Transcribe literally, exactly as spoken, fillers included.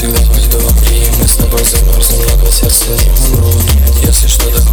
всегда пойду. И мы с тобой замерзнем, но по сердцу не умру. Нет, если что-то